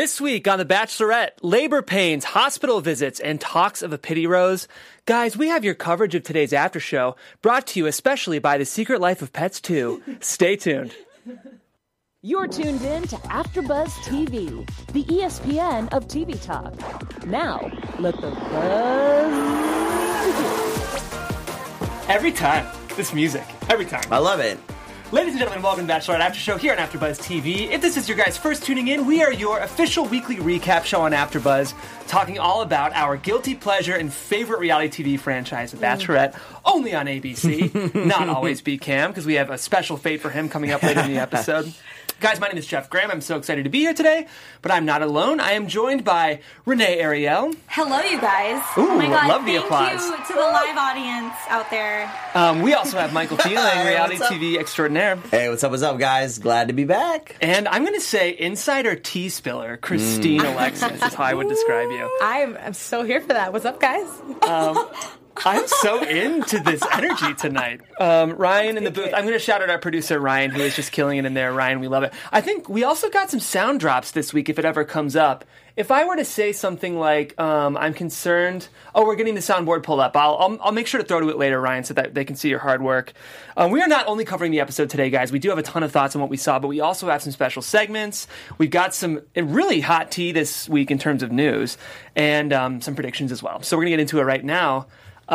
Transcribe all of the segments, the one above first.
This week on The Bachelorette, labor pains, hospital visits, and talks of a pity rose. Guys, we have your coverage of today's after show, brought to you especially by The Secret Life of Pets 2. Stay tuned. You're tuned in to AfterBuzz TV, the ESPN of TV talk. Now, let the buzz begin. Every time, this music. Every time. I love it. Ladies and gentlemen, welcome to Bachelorette After Show here on AfterBuzz TV. If this is your guys' first tuning in, we are your official weekly recap show on AfterBuzz, talking all about our guilty pleasure and favorite reality TV franchise, The Bachelorette, only on ABC, not always BCAM, because we have a special fate for him coming up later in the episode. Guys, my name is Jeff Graham. I'm so excited to be here today, but I'm not alone. I am joined by Renee Ariel. Hello, you guys. Ooh, oh my God, love the thank applause. you to the live audience out there. We also have Michael Feeling, reality what's up? TV extraordinaire. Hey, what's up, guys? Glad to be back. And I'm going to say insider tea spiller, Christine Alexis is how I would describe you. I'm so here for that. What's up, guys? I'm so into this energy tonight. Ryan in the booth. I'm going to shout out our producer, Ryan, who is just killing it in there. Ryan, we love it. I think we also got some sound drops this week, if it ever comes up. If I were to say something like, I'm concerned... Oh, we're getting the soundboard pulled up. I'll make sure to throw to it later, Ryan, so that they can see your hard work. We are not only covering the episode today, guys. We do have a ton of thoughts on what we saw, but we also have some special segments. We've got some really hot tea this week in terms of news, and some predictions as well. So we're going to get into it right now.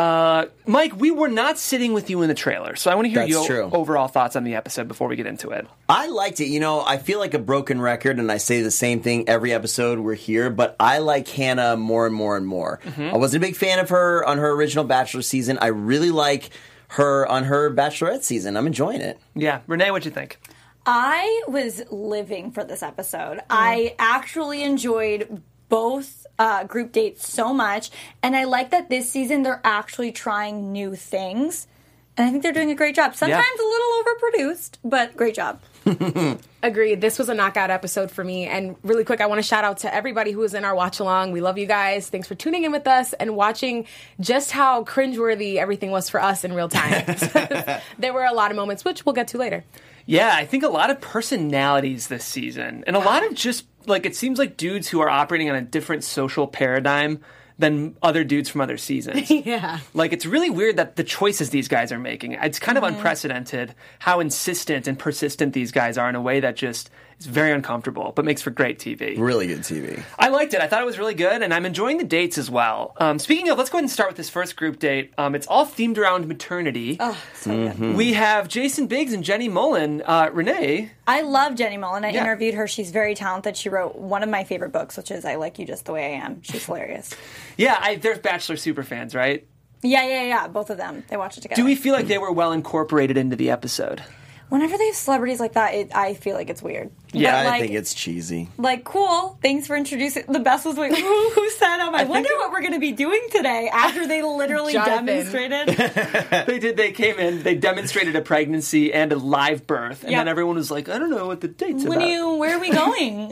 Mike, we were not sitting with you in the trailer, so I want to hear your overall thoughts on the episode before we get into it. I liked it. You know, I feel like a broken record, and I say the same thing every episode we're here, but I like Hannah more and more and more. Mm-hmm. I wasn't a big fan of her on her original Bachelor season. I really like her on her Bachelorette season. I'm enjoying it. Yeah. Renee, what'd you think? I was living for this episode. I actually enjoyed both group dates so much, and I like that this season they're actually trying new things, and I think they're doing a great job. Sometimes a little overproduced, but great job. Agreed. This was a knockout episode for me. And really quick, I want to shout out to everybody who was in our watch along. We love you guys. Thanks for tuning in with us and watching just how cringeworthy everything was for us in real time. There were a lot of moments, which we'll get to later. Yeah, I think a lot of personalities this season, and a lot of just, like, it seems like dudes who are operating on a different social paradigm than other dudes from other seasons. Yeah. Like, it's really weird that the choices these guys are making. It's kind of unprecedented how insistent and persistent these guys are in a way that just is very uncomfortable, but makes for great TV. Really good TV. I liked it. I thought it was really good, and I'm enjoying the dates as well. Speaking of, let's go ahead and start with this first group date. It's all themed around maternity. Oh, so good. We have Jason Biggs and Jenny Mullen. Renee? I love Jenny Mullen. I interviewed her. She's very talented. She wrote one of my favorite books, which is I Like You Just the Way I Am. She's hilarious. Yeah, there's Bachelor superfans, right? Yeah. Both of them. They watch it together. Do we feel like they were well incorporated into the episode? Whenever they have celebrities like that, I feel like it's weird. Yeah, but, I think it's cheesy. Like, cool. Thanks for introducing. The best was like, who said I wonder what we're going to be doing today after they literally demonstrated. They did. They came in. They demonstrated a pregnancy and a live birth, and then everyone was like, "I don't know what the date's about. Where are we going?"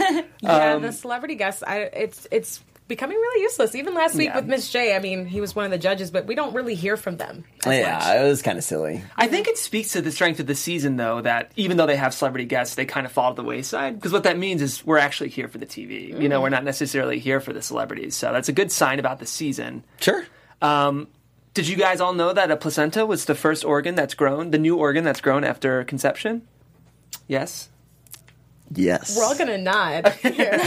The celebrity guests. It's becoming really useless. Even last week with Miss J, I mean, he was one of the judges, but we don't really hear from them as much. It was kind of silly. I think it speaks to the strength of the season, though, that even though they have celebrity guests, they kind of fall to the wayside. Because what that means is we're actually here for the TV. You know, we're not necessarily here for the celebrities. So that's a good sign about the season. Sure. Did you guys all know that a placenta was the first organ that's grown, the new organ that's grown after conception? Yes? Yes. We're all going to nod here.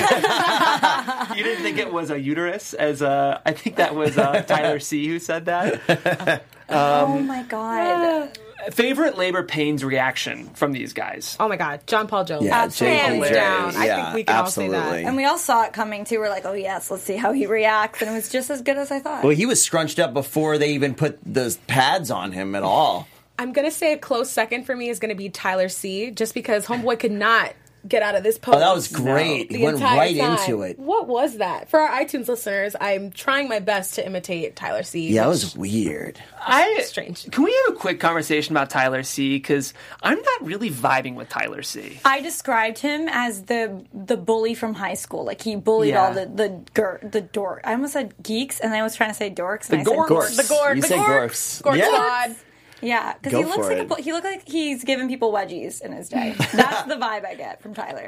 You didn't think it was a uterus? I think that was Tyler C. who said that. Oh my God. Favorite labor pains reaction from these guys? Oh my God, John Paul Jones. Yeah, hands Jay. down. I Yeah, think we can absolutely. all say that. And we all saw it coming too. We're like, oh yes, let's see how he reacts. And it was just as good as I thought. Well, he was scrunched up before they even put those pads on him at all. I'm going to say a close second for me is going to be Tyler C., just because Homeboy could not get out of this pose. Oh, that was great. He went right into it. What was that? For our iTunes listeners, I'm trying my best to imitate Tyler C. Yeah, it was weird. Strange. Can we have a quick conversation about Tyler C? Because I'm not really vibing with Tyler C. I described him as the bully from high school. Like he bullied all the dork. I almost said geeks, and I was trying to say dorks. And I said Gorks. The Gorks. You The said Gorks. Gorks. Gorks Yeah. squad. Yeah, because Go he looks for like it. he looked like he's giving people wedgies in his day. That's the vibe I get from Tyler.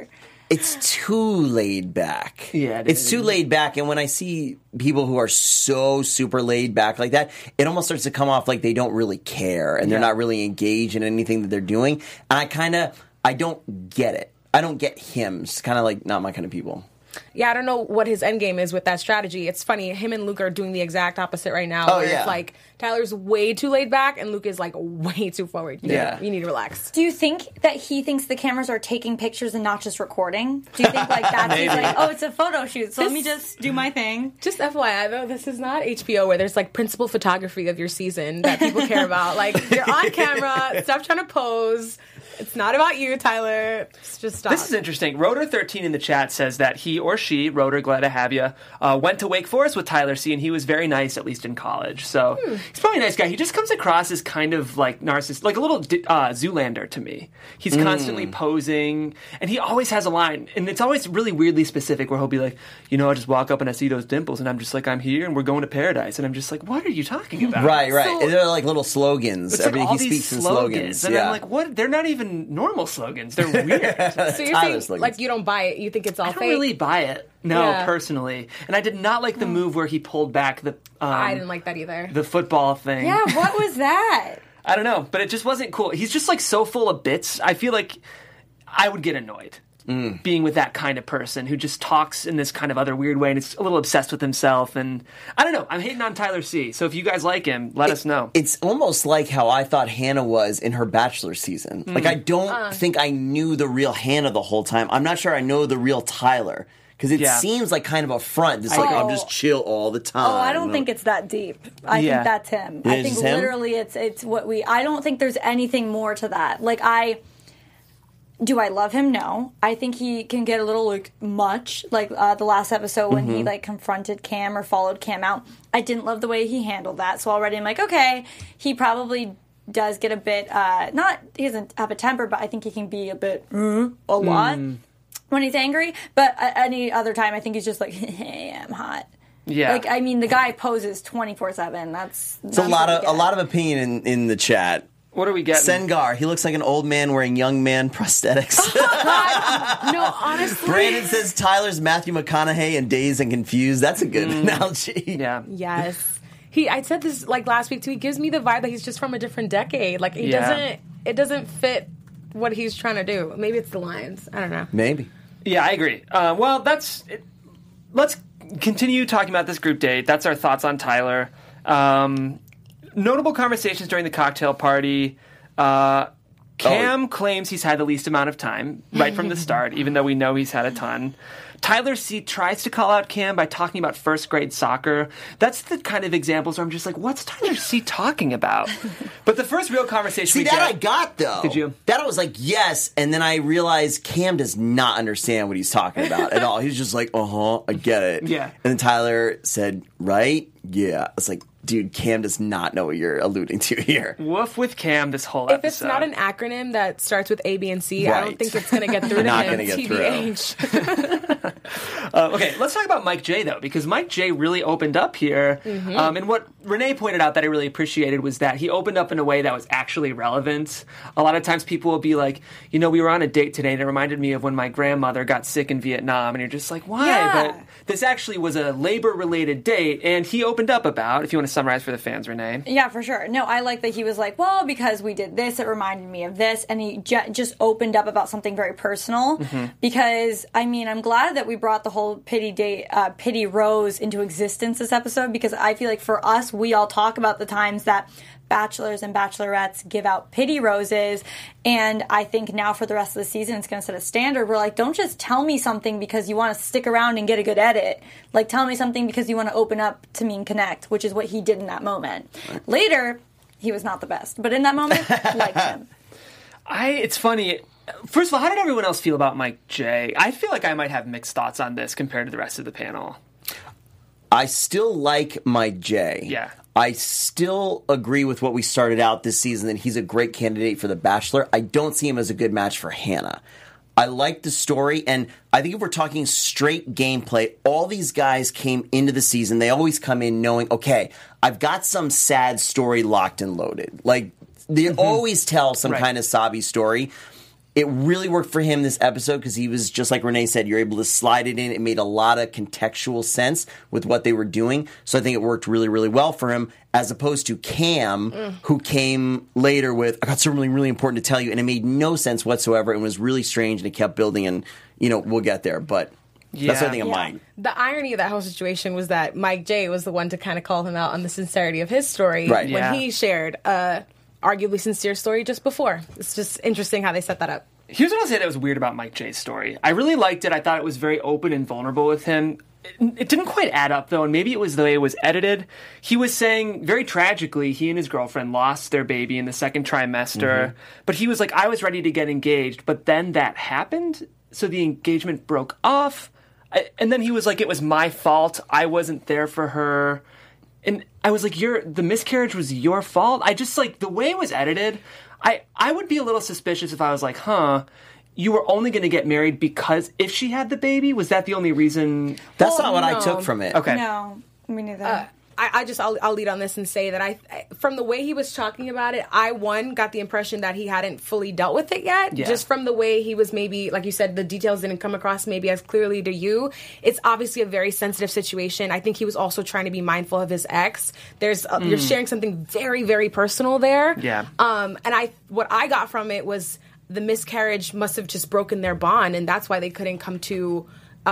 It's too laid back. Yeah, it's too laid back. And when I see people who are so super laid back like that, it almost starts to come off like they don't really care and they're not really engaged in anything that they're doing. And I don't get it. I don't get him. It's kind of like not my kind of people. Yeah, I don't know what his end game is with that strategy. It's funny, him and Luke are doing the exact opposite right now. Where it's like Tyler's way too laid back and Luke is like way too forward. You need to relax. Do you think that he thinks the cameras are taking pictures and not just recording? Do you think like that's he's like, oh, it's a photo shoot, so let me just do my thing? Just FYI though, this is not HBO where there's like principal photography of your season that people care about. Like, you're on camera, stop trying to pose. It's not about you, Tyler. Just stop. This is interesting. Rotor13 in the chat says that he or she, Rotor, glad to have you, went to Wake Forest with Tyler C, and he was very nice, at least in college. So he's probably a nice guy. He just comes across as kind of like narcissist, like a little Zoolander to me. He's constantly posing, and he always has a line, and it's always really weirdly specific where he'll be like, you know, I just walk up and I see those dimples, and I'm just like, I'm here, and we're going to paradise. And I'm just like, what are you talking about? Right. So, they're like little slogans. it's like all he these speaks in slogans. And I'm like, what? They're not even normal slogans. They're weird. So you're saying, like, you don't buy it. You think it's all I don't fake? really buy it. No, Yeah. personally. And I did not like the move where he pulled back the I didn't like that either. the football thing. Yeah, what was that? I don't know, but it just wasn't cool. He's just like so full of bits. I feel like I would get annoyed being with that kind of person who just talks in this kind of other weird way and is a little obsessed with himself. And I don't know. I'm hating on Tyler C. So if you guys like him, let us know. It's almost like how I thought Hannah was in her Bachelor season. Like, I don't think I knew the real Hannah the whole time. I'm not sure I know the real Tyler. Because it seems like kind of a front. It's like, I'm just chill all the time. Oh, I don't think it's that deep. I think that's him. I think literally it's what I don't think there's anything more to that. Like, do I love him? No. I think he can get a little like much. Like the last episode when he like confronted Cam or followed Cam out. I didn't love the way he handled that. So already I'm like, okay, he probably does get a bit he doesn't have a temper, but I think he can be a bit a lot when he's angry. But any other time, I think he's just like, hey, I'm hot. Yeah. Like, I mean, the guy poses 24/7. That's a lot of opinion in the chat. What are we getting? Sengar, he looks like an old man wearing young man prosthetics. No, honestly. Brandon says Tyler's Matthew McConaughey in Dazed and Confused. That's a good analogy. Yeah. Yes. I said this like last week too. He gives me the vibe that he's just from a different decade. Like, it doesn't fit what he's trying to do. Maybe it's the lines. I don't know. Maybe. Yeah, I agree. Well, that's it. Let's continue talking about this group date. That's our thoughts on Tyler. Notable conversations during the cocktail party. Cam claims he's had the least amount of time right from the start, even though we know he's had a ton. Tyler C tries to call out Cam by talking about first grade soccer. That's the kind of examples where I'm just like, what's Tyler C talking about? But the first real conversation I got, though. Did you? That I was like, yes, and then I realized Cam does not understand what he's talking about at all. He's just like, I get it. Yeah. And then Tyler said, right? Yeah. I was like, dude, Cam does not know what you're alluding to here. Woof with Cam this whole If episode. it's not an acronym that starts with A, B, and C, I don't think it's going to get through to Not him. gonna get TBH. Okay, let's talk about Mike J, though, because Mike J really opened up here. And what Renee pointed out that I really appreciated was that he opened up in a way that was actually relevant. A lot of times people will be like, you know, we were on a date today and it reminded me of when my grandmother got sick in Vietnam. And you're just like, why? Yeah. But this actually was a labor-related date. And he opened up about, if you want to summarize for the fans, Renee. Yeah, for sure. No, I like that he was like, well, because we did this, it reminded me of this. And he just opened up about something very personal. Because, I mean, I'm glad that we brought the whole pity rose into existence this episode, because I feel like for us, we all talk about the times that bachelors and bachelorettes give out pity roses, and I think now for the rest of the season it's going to set a standard. We're like, don't just tell me something because you want to stick around and get a good edit. Like, tell me something because you want to open up to me and connect, which is what he did in that moment. Later, he was not the best, but in that moment, liked him. It's funny. First of all, how did everyone else feel about Mike J? I feel like I might have mixed thoughts on this compared to the rest of the panel. I still like Mike J. Yeah. I still agree with what we started out this season, that he's a great candidate for The Bachelor. I don't see him as a good match for Hannah. I like the story, and I think if we're talking straight gameplay, all these guys came into the season, they always come in knowing, okay, I've got some sad story locked and loaded. Like, they always tell some kind of sobby story. it really worked for him this episode because he was, just like Renee said, you're able to slide it in. It made a lot of contextual sense with what they were doing. So I think it worked really, really well for him, as opposed to Cam, who came later with, I got something really, really important to tell you, and it made no sense whatsoever and was really strange, and it kept building, and, we'll get there, but that's what I think of Mike. The irony of that whole situation was that Mike J was the one to kind of call him out on the sincerity of his story when he shared arguably sincere story just before. It's just interesting how they set that up. Here's what I'll say that was weird about Mike J's story. I really liked it. I thought it was very open and vulnerable with him. It didn't quite add up, though, and maybe it was the way it was edited. He was saying, very tragically, he and his girlfriend lost their baby in the second trimester, but he was like, I was ready to get engaged, but then that happened, so the engagement broke off, and then he was like, it was my fault, I wasn't there for her. And I was like, the miscarriage was your fault? I just, like, the way it was edited, I would be a little suspicious if I was like, you were only going to get married because if she had the baby? Was that the only reason? That's not what I took from it. Okay. No, me neither. I'll lead on this and say that from the way he was talking about it, I got the impression that he hadn't fully dealt with it yet. Yeah. Just from the way he was, maybe, like you said, the details didn't come across maybe as clearly to you. It's obviously a very sensitive situation. I think he was also trying to be mindful of his ex. You're sharing something very, very personal there. Yeah. And what I got from it was the miscarriage must have just broken their bond, and that's why they couldn't come to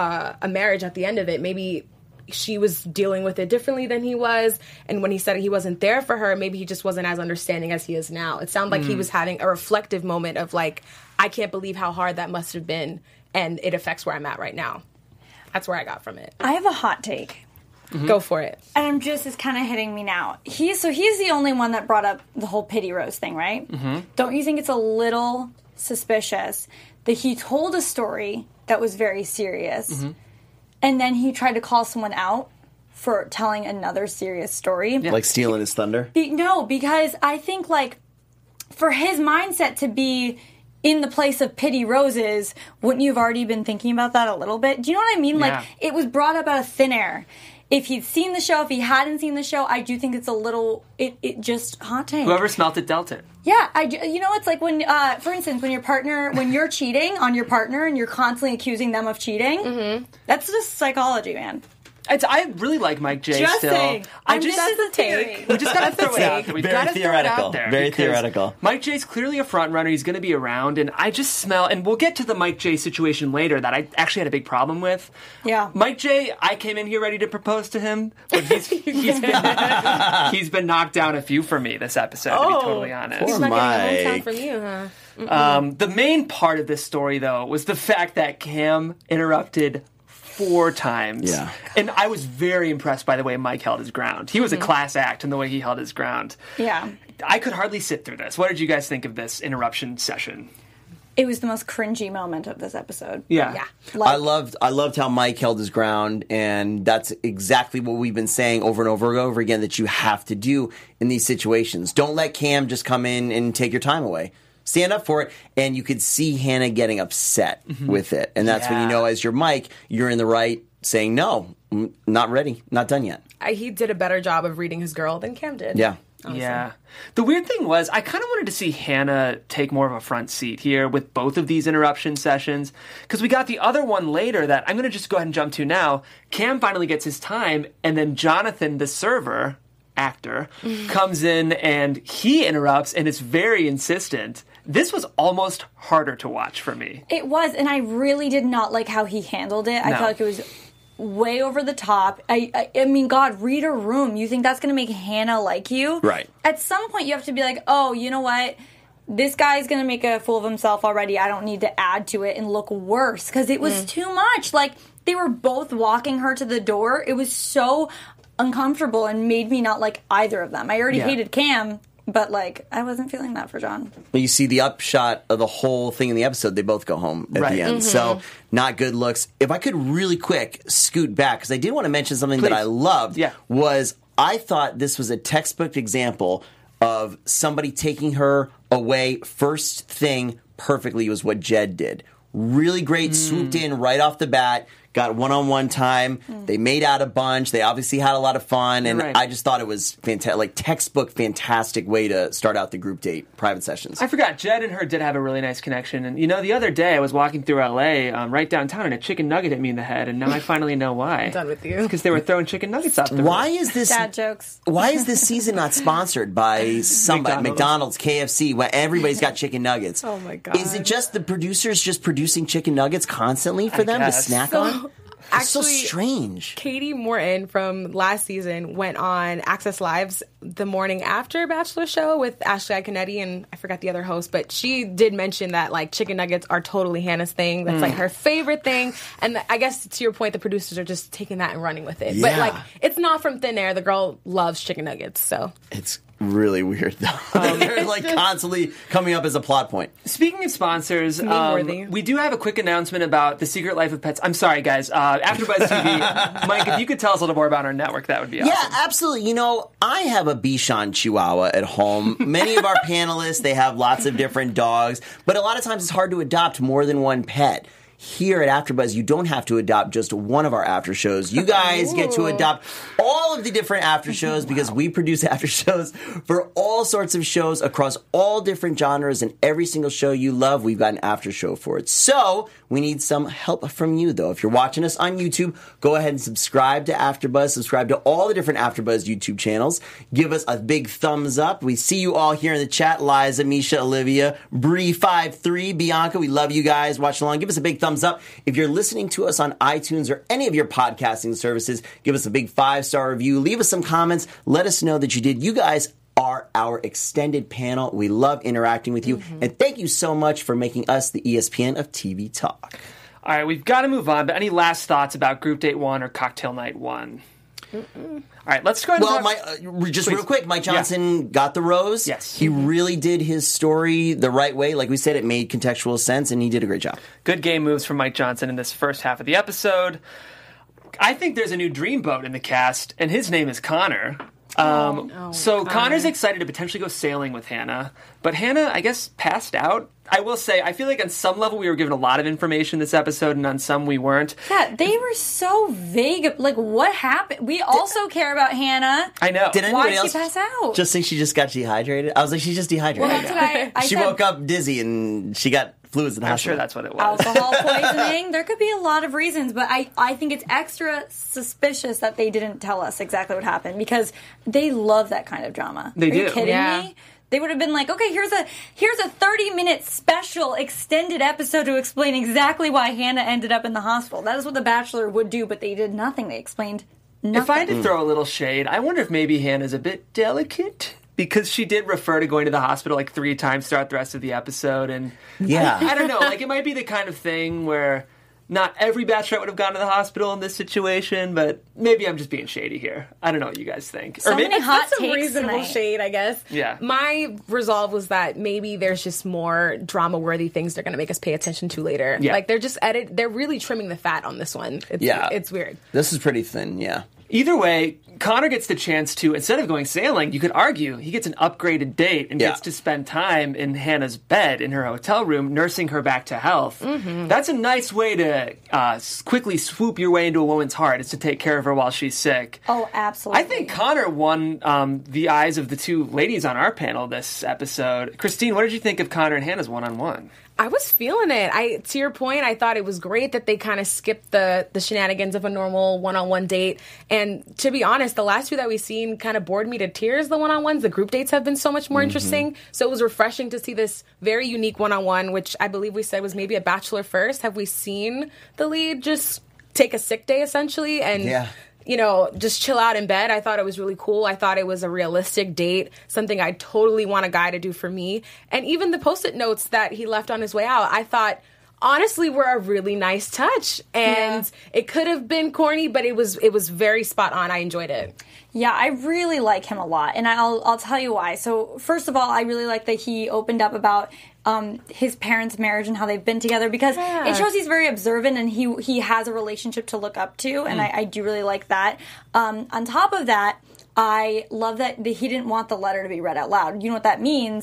a marriage at the end of it. Maybe she was dealing with it differently than he was, and when he said he wasn't there for her, maybe he just wasn't as understanding as he is now. It sounded like he was having a reflective moment of like, I can't believe how hard that must have been, and it affects where I'm at right now. That's where I got from it. I have a hot take. Go for it. And it's kind of hitting me now. He's the only one that brought up the whole pity rose thing, right? Don't you think it's a little suspicious that he told a story that was very serious, and then he tried to call someone out for telling another serious story? Like stealing his thunder? No, because I think, like, for his mindset to be in the place of pity roses, wouldn't you have already been thinking about that a little bit? Do you know what I mean? Yeah. Like, it was brought up out of thin air. If he'd seen the show, if he hadn't seen the show, I do think it's a little, it just hot take. Whoever smelt it dealt it. Yeah, it's like when, for instance, when you're cheating on your partner and you're constantly accusing them of cheating, that's just psychology, man. I really like Mike J Just still. saying. I This just is a theory. We just got to throw it out there. We've Very got to throw it theoretical. out there. Very because theoretical. Mike J's clearly a front runner. He's going to be around, and I just smell. And we'll get to the Mike J situation later that I actually had a big problem with. Yeah. Mike J, I came in here ready to propose to him, but he's been knocked down a few for me this episode. To be totally honest. He's not getting a hometown Mike. from you, huh? The main part of this story, though, was the fact that Cam interrupted 4 times. Yeah. And I was very impressed by the way Mike held his ground. He was a class act in the way he held his ground. Yeah. I could hardly sit through this. What did you guys think of this interruption session? It was the most cringy moment of this episode. Yeah. I loved how Mike held his ground, and that's exactly what we've been saying over and over and over again that you have to do in these situations. Don't let Cam just come in and take your time away. Stand up for it, and you could see Hannah getting upset with it. And that's when you know, as your Mike, you're in the right, saying, no, not ready, not done yet. He did a better job of reading his girl than Cam did. Yeah. Honestly. Yeah. The weird thing was, I kind of wanted to see Hannah take more of a front seat here with both of these interruption sessions, because we got the other one later that I'm going to just go ahead and jump to now. Cam finally gets his time, and then Jonathan, the server actor, comes in and he interrupts, and it's very insistent. This was almost harder to watch for me. It was, and I really did not like how he handled it. I No. felt like it was way over the top. I mean, God, read a room. You think that's going to make Hannah like you? Right. At some point, you have to be like, oh, you know what? This guy's going to make a fool of himself already. I don't need to add to it and look worse, because it was too much. Like, they were both walking her to the door. It was so uncomfortable and made me not like either of them. I already hated Cam, but, like, I wasn't feeling that for John. But you see the upshot of the whole thing in the episode, they both go home at the end. So, not good looks. If I could really quick scoot back, because I did want to mention something that I loved, was I thought this was a textbook example of somebody taking her away first thing perfectly was what Jed did. Really great, swooped in right off the bat, got one-on-one time. They made out a bunch. They obviously had a lot of fun, and Right. I just thought it was fantastic, like textbook fantastic way to start out the group date private sessions. I forgot, Jed and her did have a really nice connection. And, the other day I was walking through L.A., right downtown, and a chicken nugget hit me in the head, and now I finally know why. I'm done with you. Because they were throwing chicken nuggets out the Why roof. is this? Dad jokes. Why is this season not sponsored by somebody? McDonald's, KFC, where everybody's got chicken nuggets. Oh, my God. Is it just the producers just producing chicken nuggets constantly for I them guess. to snack on? It's so Actually, strange. Katie Morton from last season went on Access Lives the morning after Bachelor show with Ashley Iaconetti and I forgot the other host, but she did mention that like chicken nuggets are totally Hannah's thing. That's like her favorite thing. And I guess to your point, the producers are just taking that and running with it. But Yeah. like, it's not from thin air. The girl loves chicken nuggets, so. It's really weird though. They're like constantly coming up as a plot point. Speaking of sponsors, Meme-worthy. we do have a quick announcement about The Secret Life of Pets. I'm sorry, guys. AfterBuzz TV. Mike, if you could tell us a little more about our network, that would be awesome. Yeah, absolutely. I have a Bichon Chihuahua at home. Many of our panelists, they have lots of different dogs, but a lot of times it's hard to adopt more than one pet. Here at AfterBuzz, you don't have to adopt just one of our after shows. You guys get to adopt all of the different after shows because we produce after shows for all sorts of shows across all different genres, and every single show you love, we've got an after show for it. So we need some help from you, though. If you're watching us on YouTube, go ahead and subscribe to AfterBuzz. Subscribe to all the different AfterBuzz YouTube channels. Give us a big thumbs up. We see you all here in the chat. Liza, Misha, Olivia, Bree53, Bianca. We love you guys. Watch along. Give us a big thumbs up. If you're listening to us on iTunes or any of your podcasting services, give us a big 5-star review. Leave us some comments. Let us know that you did. You guys are our extended panel. We love interacting with you. And thank you so much for making us the ESPN of TV Talk. All right, we've got to move on, but any last thoughts about Group Date 1 or Cocktail Night 1? All right, let's go ahead and Well, talk- just Please. real quick, Mike Johnson got the rose. Yes. He really did his story the right way. Like we said, it made contextual sense, and he did a great job. Good game moves from Mike Johnson in this first half of the episode. I think there's a new dreamboat in the cast, and his name is Connor. So Connor's excited to potentially go sailing with Hannah, but Hannah, I guess, passed out. I will say, I feel like on some level we were given a lot of information this episode, and on some we weren't. Yeah, they were so vague. Like, what happened? We also care about Hannah. I know. Did Why anybody did else she pass out? just think she just got dehydrated? I was like, she's just dehydrated. Well, that's what I she said. woke up dizzy and she got fluids in the I'm hospital. sure that's what it was. Alcohol poisoning. There could be a lot of reasons, but I think it's extra suspicious that they didn't tell us exactly what happened because they love that kind of drama. They Are you do. kidding Yeah. me? They would have been like, okay, here's a 30-minute special extended episode to explain exactly why Hannah ended up in the hospital. That is what The Bachelor would do, but they did nothing. They explained nothing. If I had to throw a little shade, I wonder if maybe Hannah's a bit delicate. Because she did refer to going to the hospital like 3 times throughout the rest of the episode. And Yeah. I don't know, like it might be the kind of thing where not every bachelorette would have gone to the hospital in this situation, but maybe I'm just being shady here. I don't know what you guys think. So many hot That's some takes reasonable tonight. shade, I guess. Yeah. My resolve was that maybe there's just more drama-worthy things they're going to make us pay attention to later. Yeah. Like they're really trimming the fat on this one. It's weird. This is pretty thin, yeah. Either way, Connor gets the chance to, instead of going sailing, you could argue he gets an upgraded date and Yeah. gets to spend time in Hannah's bed in her hotel room, nursing her back to health. That's a nice way to quickly swoop your way into a woman's heart, is to take care of her while she's sick. Oh, absolutely. I think Connor won the eyes of the two ladies on our panel this episode. Christine, what did you think of Connor and Hannah's one-on-one? I was feeling it. To your point, I thought it was great that they kind of skipped the shenanigans of a normal one-on-one date. And to be honest, the last 2 that we've seen kind of bored me to tears, the one-on-ones. The group dates have been so much more interesting. So it was refreshing to see this very unique one-on-one, which I believe we said was maybe a bachelor first. Have we seen the lead just take a sick day, essentially? And Yeah. just chill out in bed. I thought it was really cool. I thought it was a realistic date, something I totally want a guy to do for me. And even the Post-it notes that he left on his way out, I thought, honestly, were a really nice touch. And it could have been corny, but it was very spot on. I enjoyed it. Yeah, I really like him a lot, and I'll tell you why. So first of all, I really like that he opened up about his parents' marriage and how they've been together, because it shows he's very observant and he has a relationship to look up to, and I do really like that. On top of that, I love that he didn't want the letter to be read out loud. You know what that means?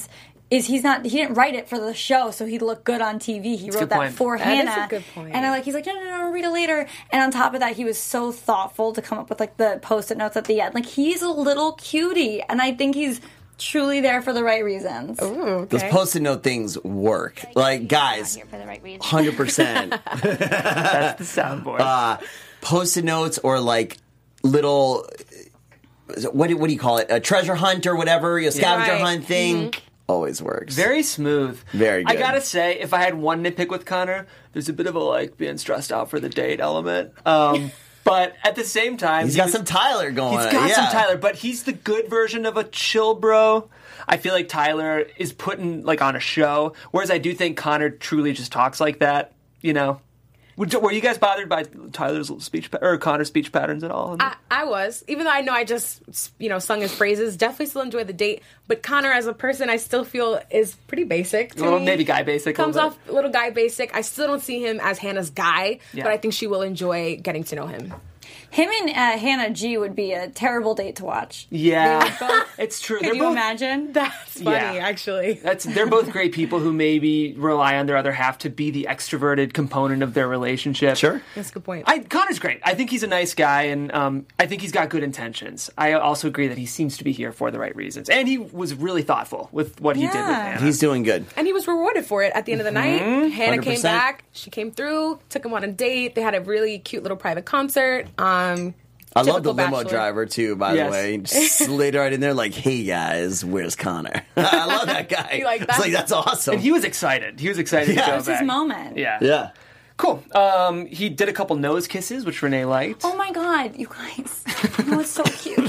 is he didn't write it for the show so he'd look good on TV. He wrote that point. for That is Hannah. a good point. And he's like, no, I'll read it later. And on top of that, he was so thoughtful to come up with like the post-it notes at the end. Like, he's a little cutie, and I think he's truly there for the right reasons. Ooh, okay. Those post-it note things work. Like, guys, Here for the right reasons. 100%. That's the soundboard. Post-it notes or like little, what do you call it? A treasure hunt or whatever, a scavenger Right. hunt thing. Always works. Very smooth. Very I good. gotta say, if I had one nitpick with Connor, there's a bit of a like being stressed out for the date element. But at the same time, He's got some Tyler going He's on. got yeah. some Tyler, but he's the good version of a chill bro. I feel like Tyler is putting like on a show, whereas I do think Connor truly just talks like that. You know, were you guys bothered by Tyler's speech or Connor's speech patterns at all? I was, even though I know I just, sung his phrases, definitely still enjoyed the date. But Connor, as a person, I still feel is pretty basic to little me. maybe guy basic. Comes a little off a little guy basic. I still don't see him as Hannah's guy, Yeah. but I think she will enjoy getting to know him. Him and Hannah G would be a terrible date to watch. Yeah, They would both- it's true. Could They're you both, imagine? That's funny, Yeah. actually. They're both great people who maybe rely on their other half to be the extroverted component of their relationship. Sure. That's a good point. Connor's great. I think he's a nice guy, and I think he's got good intentions. I also agree that he seems to be here for the right reasons, and he was really thoughtful with what he did with Yeah. Hannah. He's doing good. And he was rewarded for it at the end of the night. Hannah 100%. came back. She came through, took him on a date. They had a really cute little private concert. I love the Typical limo bachelor. driver too, by Yes. the way. He just slid right in there like, hey guys, where's Connor? I love that guy. You like that? It's like, that's awesome. And he was excited. He was excited Yeah. to go That was his back. moment. Yeah. yeah. Cool. He did a couple nose kisses, which Renee liked. Oh my god, you guys. Oh, it's so cute.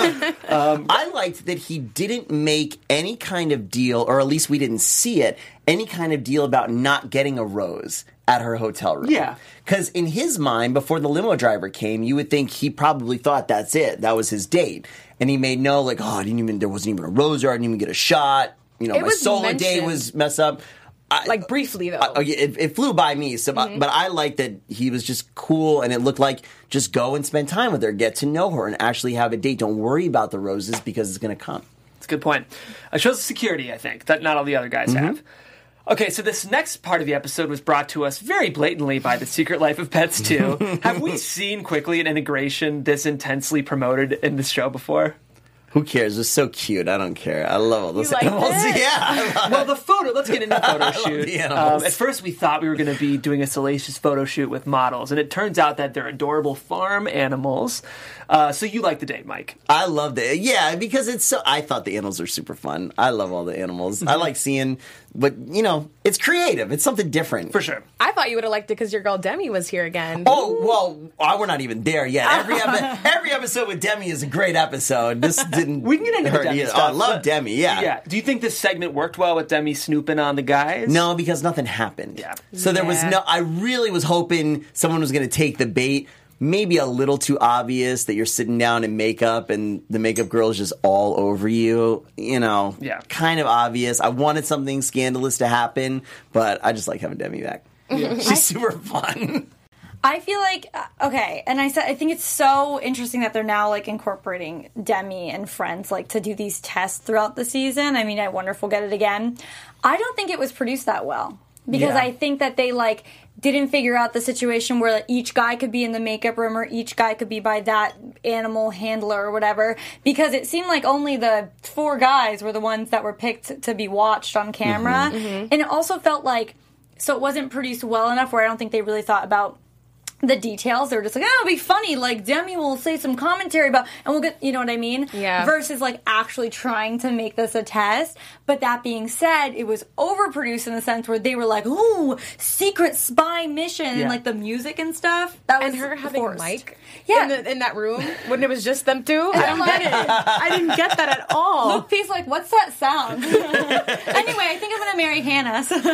I liked that he didn't make any kind of deal, or at least we didn't see it, any kind of deal about not getting a rose at her hotel room. Yeah. Because in his mind, before the limo driver came, you would think he probably thought that's it. That was his date. And he made no, like, oh, there wasn't even a rose, or I didn't even get a shot. You know, It my was solo day mentioned. was messed up. Like, briefly, though. It flew by me, so, but I like that he was just cool, and it looked like just go and spend time with her, get to know her, and actually have a date. Don't worry about the roses because it's going to come. That's a good point. It shows security, I think, that not all the other guys have. Okay, so this next part of the episode was brought to us very blatantly by The Secret Life of Pets 2. Have we seen quickly an integration this intensely promoted in this show before? Who cares? It's so cute. I don't care. I love all those like animals. it? Yeah. Well, the photo, let's get into the photo shoot. the animals. At first, we thought we were going to be doing a salacious photo shoot with models, and it turns out that they're adorable farm animals. So you like the date, Mike? I loved it. Yeah, because it's so. I thought the animals are super fun. I love all the animals. I like seeing, but it's creative. It's something different. For sure. I thought you would have liked it because your girl Demi was here again. Oh well, we're not even there yet. Every episode with Demi is a great episode. This didn't. We can get into the hurt Demi either. stuff, Oh, I love but- Demi. Yeah. Yeah. Do you think this segment worked well with Demi snooping on the guys? No, because nothing happened. Yeah. So there was Yeah. no. I really was hoping someone was going to take the bait. Maybe a little too obvious that you're sitting down in makeup and the makeup girl is just all over you. Yeah. Kind of obvious. I wanted something scandalous to happen, but I just like having Demi back. She's super fun. I feel like okay, and I think it's so interesting that they're now like incorporating Demi and friends like to do these tests throughout the season. I mean, I wonder if we'll get it again. I don't think it was produced that well because Yeah. I think that they like didn't figure out the situation where like, each guy could be in the makeup room or each guy could be by that animal handler or whatever, because it seemed like only the 4 guys were the ones that were picked to be watched on camera. And it also felt like, so it wasn't produced well enough where I don't think they really thought about the details. They were just like, oh, it'll be funny. Like, Demi will say some commentary about, and we'll get, you know what I mean? Yeah. Versus, like, actually trying to make this a test. But that being said, it was overproduced in the sense where they were like, ooh, secret spy mission, Yeah. and, like, the music and stuff. That was And her having forced. Mike Yeah. in that room when it was just them two. I don't get it. I didn't get that at all. Luke P's like, what's that sound? Anyway, I think I'm going to marry Hannah. So.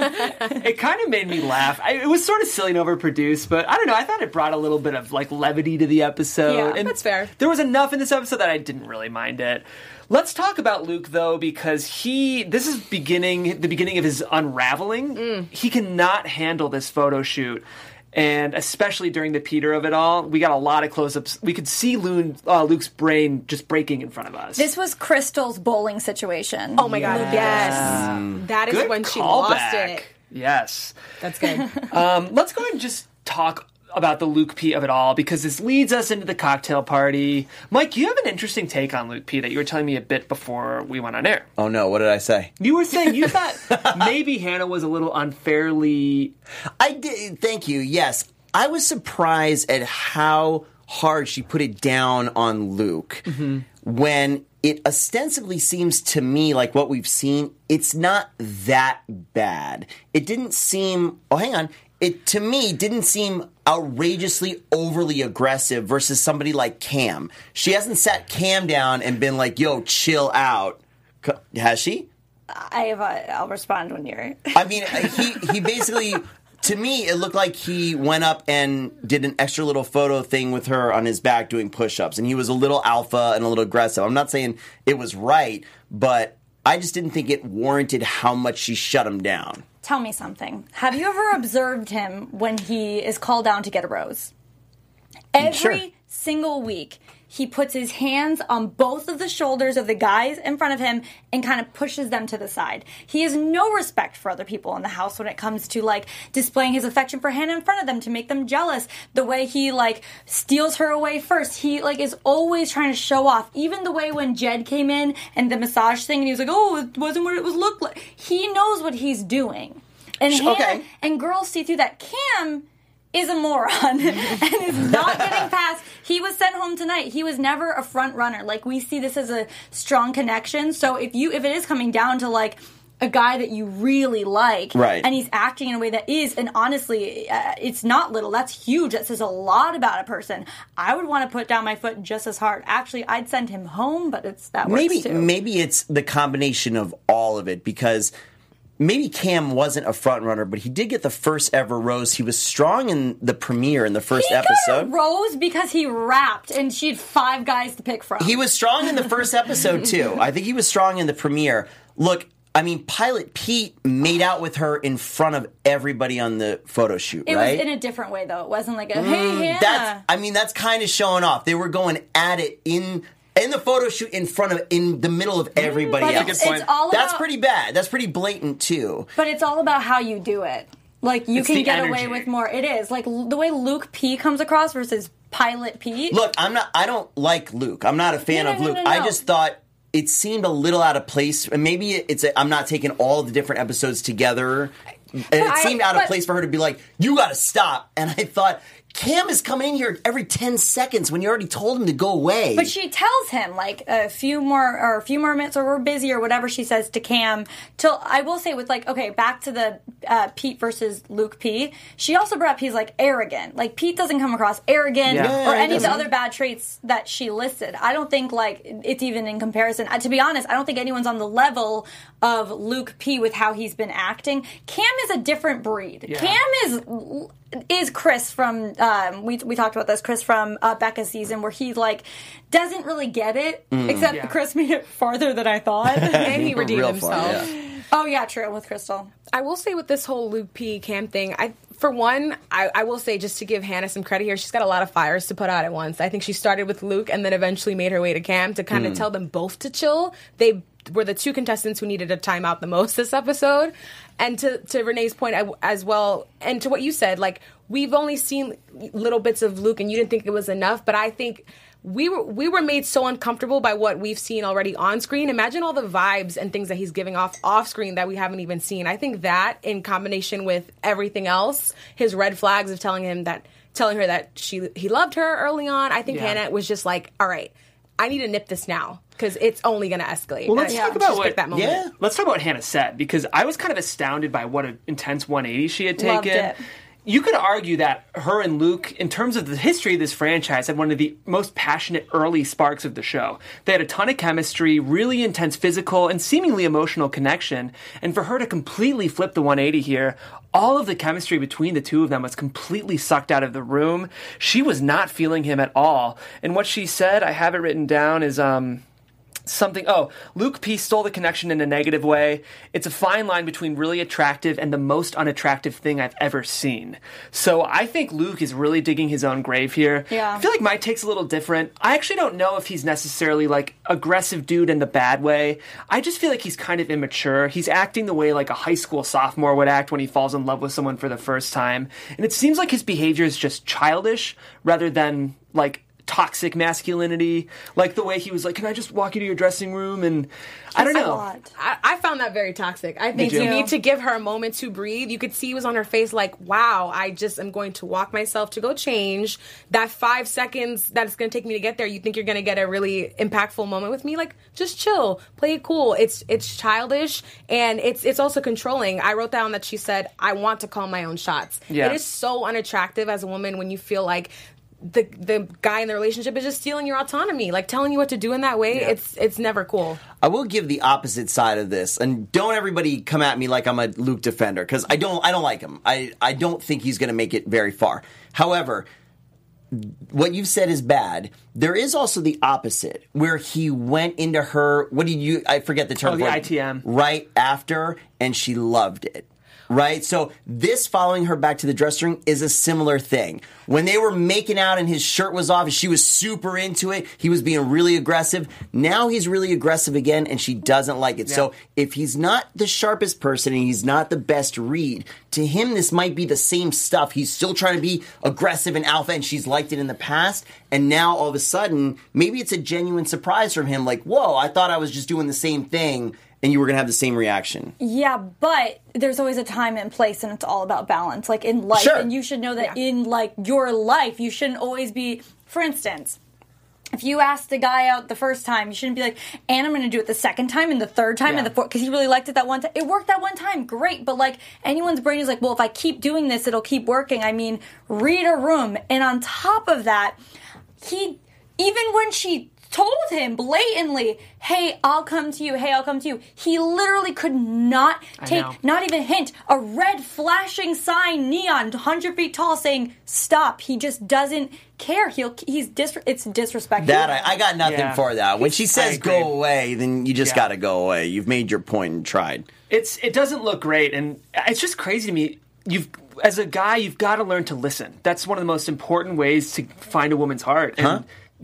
It kind of made me laugh. It was sort of silly and overproduced, but I don't know. I thought it brought a little bit of like levity to the episode. Yeah, and that's fair. There was enough in this episode that I didn't really mind it. Let's talk about Luke though, because this is the beginning of his unraveling. He cannot handle this photo shoot. And especially during the Peter of it all, we got a lot of close-ups. We could see Luke's brain just breaking in front of us. This was Crystal's bowling situation. Oh my God, yes. That is Good when she callback. lost it. Yes. That's good. Let's go ahead and just talk about the Luke P of it all, because this leads us into the cocktail party. Mike, you have an interesting take on Luke P that you were telling me a bit before we went on air. Oh no, what did I say? You were saying you thought maybe Hannah was a little unfairly... I did. Thank you. Yes, I was surprised at how hard she put it down on Luke when it ostensibly seems to me like what we've seen. It's not that bad. It didn't seem. Oh, hang on. It to me didn't seem outrageously overly aggressive versus somebody like Cam. She hasn't sat Cam down and been like, "Yo, chill out." Has she? I'll respond when you're. I mean, he basically, to me, it looked like he went up and did an extra little photo thing with her on his back doing push-ups, and he was a little alpha and a little aggressive. I'm not saying it was right, but I just didn't think it warranted how much she shut him down. Tell me something. Have you ever observed him when he is called down to get a rose? Every single week, he puts his hands on both of the shoulders of the guys in front of him and kind of pushes them to the side. He has no respect for other people in the house when it comes to, like, displaying his affection for Hannah in front of them to make them jealous. The way he, like, steals her away first. He, like, is always trying to show off. Even the way when Jed came in and the massage thing, and he was like, oh, it wasn't what it was looked like. He knows what he's doing. And Hannah and girls see through that. Cam is a moron and is not getting past. He was sent home tonight. He was never a front runner. Like, we see this as a strong connection. So if it is coming down to, like, a guy that you really like, right, and he's acting in a way that is, and honestly, it's not little. That's huge. That says a lot about a person. I would want to put down my foot just as hard. Actually, I'd send him home, but that works too. Maybe it's the combination of all of it, because maybe Cam wasn't a front runner, but he did get the first ever rose. He was strong in the premiere in the first episode. He got a rose because he rapped, and she had 5 guys to pick from. He was strong in the first episode, too. I think he was strong in the premiere. Look, I mean, Pilot Pete made out with her in front of everybody on the photo shoot, right? It was in a different way, though. It wasn't like a, hey, Hannah. That's kind of showing off. They were going at it in the photo shoot in the middle of everybody else. That's a good point. That's pretty bad. That's pretty blatant, too. But it's all about how you do it. Like, you can get away with more. It is. Like, the way Luke P comes across versus Pilot Pete. Look, I don't like Luke. I'm not a fan of Luke. No. I just thought it seemed a little out of place. And maybe I'm not taking all the different episodes together. And it seemed out of place for her to be like, you gotta stop. And I thought, Cam is coming in here every 10 seconds when you already told him to go away. But she tells him, like, a few more minutes, or we're busy, or whatever she says to Cam. Till I will say, with, like, okay, back to the Pete versus Luke P. She also brought up he's, like, arrogant. Like, Pete doesn't come across arrogant or any of the other bad traits that she listed. I don't think, like, it's even in comparison. To be honest, I don't think anyone's on the level of Luke P with how he's been acting. Cam is a different breed. Yeah. Cam is Chris from we talked about this, Chris from Becca's season, where he, like, doesn't really get it, except Chris made it farther than I thought. And he redeemed himself. Oh yeah, true, with Crystal. I will say with this whole Luke P Cam thing, I will say, just to give Hannah some credit here, she's got a lot of fires to put out at once. I think she started with Luke and then eventually made her way to Cam to kind of tell them both to chill. They were the 2 contestants who needed a timeout the most this episode. And to Renee's point as well, and to what you said, like, we've only seen little bits of Luke and you didn't think it was enough, but I think we were made so uncomfortable by what we've seen already on screen. Imagine all the vibes and things that he's giving off screen that we haven't even seen. I think that, in combination with everything else, his red flags of telling her that he loved her early on, I think Hannah was just like, all right, I need to nip this now, because it's only going to escalate. Well, let's talk about let's talk about what Hannah said, because I was kind of astounded by what an intense 180 she had taken. Loved it. You could argue that her and Luke, in terms of the history of this franchise, had one of the most passionate early sparks of the show. They had a ton of chemistry, really intense physical and seemingly emotional connection. And for her to completely flip the 180 here, all of the chemistry between the two of them was completely sucked out of the room. She was not feeling him at all. And what she said, I have it written down, is something. Oh, Luke P stole the connection in a negative way. It's a fine line between really attractive and the most unattractive thing I've ever seen. So I think Luke is really digging his own grave here. Yeah. I feel like my take's a little different. I actually don't know if he's necessarily like aggressive dude in the bad way. I just feel like he's kind of immature. He's acting the way like a high school sophomore would act when he falls in love with someone for the first time. And it seems like his behavior is just childish rather than like toxic masculinity, like the way he was like, can I just walk you to your dressing room? And I don't know. I found that very toxic. I think you need to give her a moment to breathe. You could see it was on her face like, wow, I just am going to walk myself to go change. That 5 seconds that it's going to take me to get there, you think you're going to get a really impactful moment with me? Like, just chill. Play it cool. It's childish, and it's also controlling. I wrote down that she said, I want to call my own shots. Yeah. It is so unattractive as a woman when you feel like the guy in the relationship is just stealing your autonomy, like telling you what to do in that way. Yeah. It's never cool. I will give the opposite side of this, and don't everybody come at me like I'm a Luke defender, because I don't like him. I don't think he's going to make it very far. However, what you've said is bad. There is also the opposite, where he went into her, I forget the term. Oh, the ITM. Right after, and she loved it. Right? So this following her back to the dressing room is a similar thing. When they were making out and his shirt was off and she was super into it, he was being really aggressive. Now he's really aggressive again and she doesn't like it. Yeah. So if he's not the sharpest person and he's not the best read, to him this might be the same stuff. He's still trying to be aggressive and alpha and she's liked it in the past. And now all of a sudden, maybe it's a genuine surprise from him. Like, whoa, I thought I was just doing the same thing. And you were going to have the same reaction. Yeah, but there's always a time and place, and it's all about balance. Like in life, sure. And you should know that in like your life, you shouldn't always be. For instance, if you asked a guy out the first time, you shouldn't be like, "And I'm going to do it the second time and the third time and the fourth," because he really liked it that one time. It worked that one time, great. But like anyone's brain is like, "Well, if I keep doing this, it'll keep working." I mean, read a room, and on top of that, even when she told him blatantly, hey, I'll come to you, he literally could not take, not even a hint, a red flashing sign, neon, 100 feet tall, saying, stop. He just doesn't care. It's disrespectful. That, I got nothing for that. When she says go away, then you just got to go away. You've made your point and tried. It doesn't look great, and it's just crazy to me. As a guy, you've got to learn to listen. That's one of the most important ways to find a woman's heart. And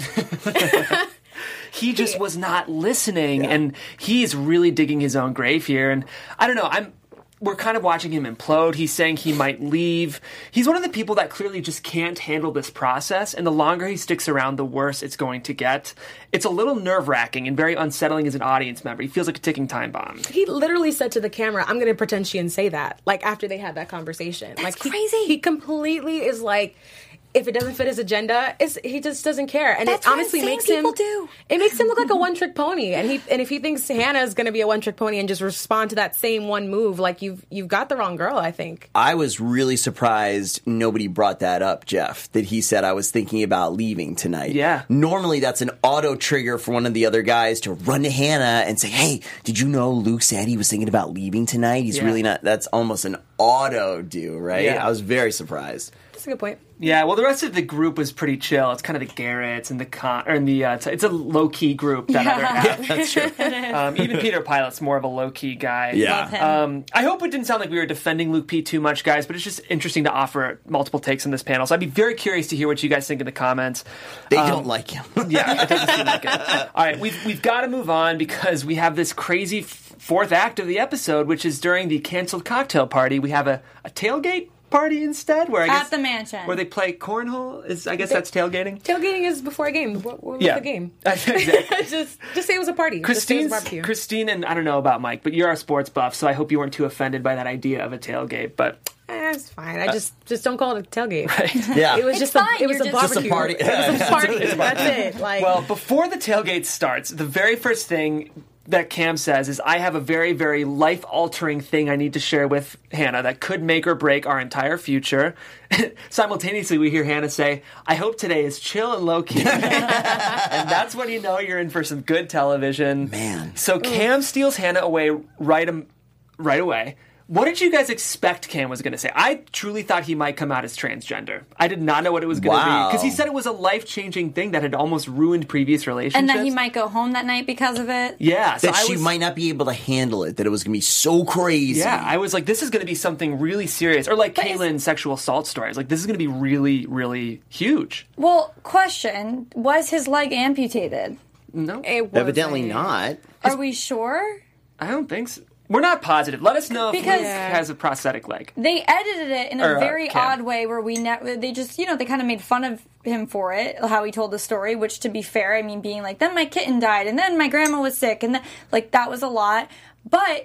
he just was not listening, and he's really digging his own grave here. And I don't know, we're kind of watching him implode. He's saying he might leave. He's one of the people that clearly just can't handle this process, and the longer he sticks around, the worse it's going to get. It's a little nerve-wracking and very unsettling as an audience member. He feels like a ticking time bomb. He literally said to the camera, I'm going to pretend she didn't say that, like after they had that conversation. That's crazy. He completely is like, if it doesn't fit his agenda, he just doesn't care, and that's it honestly makes him. Do. It makes him look like a one-trick pony, and if he thinks Hannah is going to be a one-trick pony and just respond to that same one move, like you've got the wrong girl. I think I was really surprised nobody brought that up, Jeff. That he said I was thinking about leaving tonight. Yeah. Normally that's an auto trigger for one of the other guys to run to Hannah and say, "Hey, did you know Luke said he was thinking about leaving tonight? He's really not." That's almost an auto do, right? Yeah. I was very surprised. that's a good point. Yeah, well, the rest of the group was pretty chill. It's kind of the Garretts and it's a low key group. That other half. Yeah, that's true. Even Peter Pilot's more of a low key guy. Yeah. Love him. I hope it didn't sound like we were defending Luke P too much, guys, but it's just interesting to offer multiple takes on this panel. So I'd be very curious to hear what you guys think in the comments. They don't like him. Yeah, it doesn't seem like it. All right, we've got to move on because we have this crazy fourth act of the episode, which is during the canceled cocktail party. We have a tailgate party instead, where I guess at the mansion, where they play cornhole. That's tailgating. Tailgating is before a game. What was the game? Exactly. just say it was a party. Christine, and I don't know about Mike, but you're our sports buff, so I hope you weren't too offended by that idea of a tailgate. But it's fine. I just don't call it a tailgate. Right. Yeah, it was It's just fine. it was a You're barbecue. just a party. It was a party. That's it. Like, well, before the tailgate starts, the very first thing that Cam says is, I have a very, very life-altering thing I need to share with Hannah that could make or break our entire future. Simultaneously, we hear Hannah say, I hope today is chill and low-key. And that's when you know you're in for some good television. Man. So Cam steals Hannah away right away. What did you guys expect Cam was going to say? I truly thought he might come out as transgender. I did not know what it was going to be. Because he said it was a life-changing thing that had almost ruined previous relationships. And that he might go home that night because of it. Yeah. So that she might not be able to handle it, that it was going to be so crazy. Yeah, I was like, this is going to be something really serious. Or like Caitlin's sexual assault story. I was like, this is going to be really, really huge. Well, question, was his leg amputated? No. Evidently not. Are we sure? I don't think so. We're not positive. Let us know if Luke has a prosthetic leg. They edited it in a very Cam. odd way where they just, they kind of made fun of him for it, how he told the story, which to be fair, I mean, being like, then my kitten died and then my grandma was sick and then, like, that was a lot. But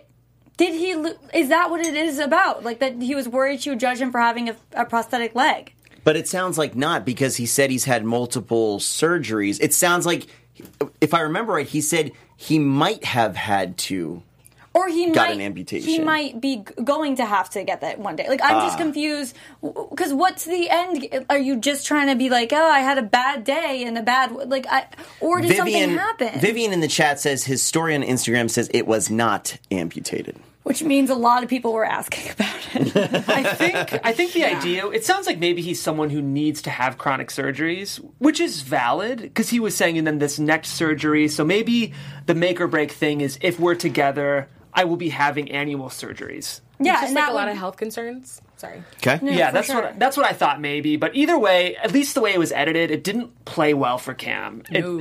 is that what it is about? Like, that he was worried she would judge him for having a prosthetic leg? But it sounds like not, because he said he's had multiple surgeries. It sounds like, if I remember right, he said he might have had to. Or he got an amputation. He might be going to have to get that one day. Like, I'm just confused, because what's the end? Are you just trying to be like, oh, I had a bad day and or did something happen? Vivian in the chat says his story on Instagram says it was not amputated. Which means a lot of people were asking about it. I think the idea, it sounds like maybe he's someone who needs to have chronic surgeries, which is valid, because he was saying, and then this next surgery, so maybe the make or break thing is, if we're together, I will be having annual surgeries. Yeah, just like a lot of health concerns. Sorry. Okay. Yeah, that's what I thought maybe. But either way, at least the way it was edited, it didn't play well for Cam.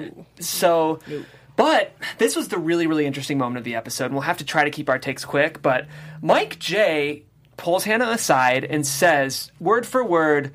No. But this was the really, really interesting moment of the episode, and we'll have to try to keep our takes quick. But Mike J pulls Hannah aside and says, word for word,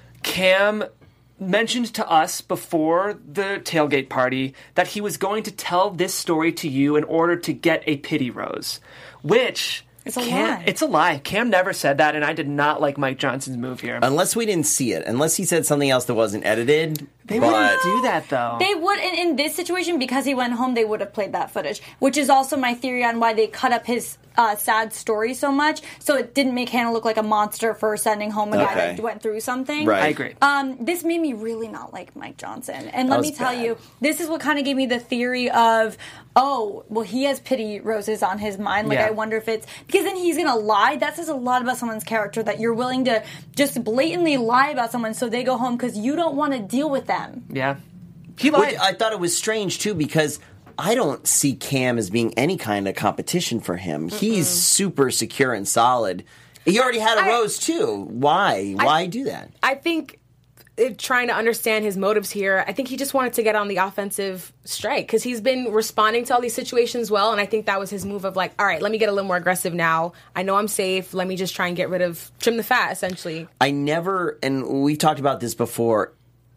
Cam mentioned to us before the tailgate party that he was going to tell this story to you in order to get a pity rose, which... It's a lie. It's a lie. Cam never said that, and I did not like Mike Johnson's move here. Unless we didn't see it. Unless he said something else that wasn't edited. They wouldn't do that, though. They would, in this situation, because he went home, they would have played that footage, which is also my theory on why they cut up his sad story so much, so it didn't make Hannah look like a monster for sending home a guy that went through something. Right. I agree. This made me really not like Mike Johnson. And let me tell you, this is what kind of gave me the theory of, oh, well, he has pity roses on his mind. Like, I wonder if it's... Because then he's going to lie. That says a lot about someone's character, that you're willing to just blatantly lie about someone so they go home because you don't want to deal with them. Yeah. He lied. I thought it was strange, too, because I don't see Cam as being any kind of competition for him. He's super secure and solid. He already had a rose, too. Why? Why do that? I think... trying to understand his motives here, I think he just wanted to get on the offensive strike, because he's been responding to all these situations well, and I think that was his move of like, all right, let me get a little more aggressive now. I know I'm safe. Let me just try and trim the fat, essentially. I never, and we've talked about this before,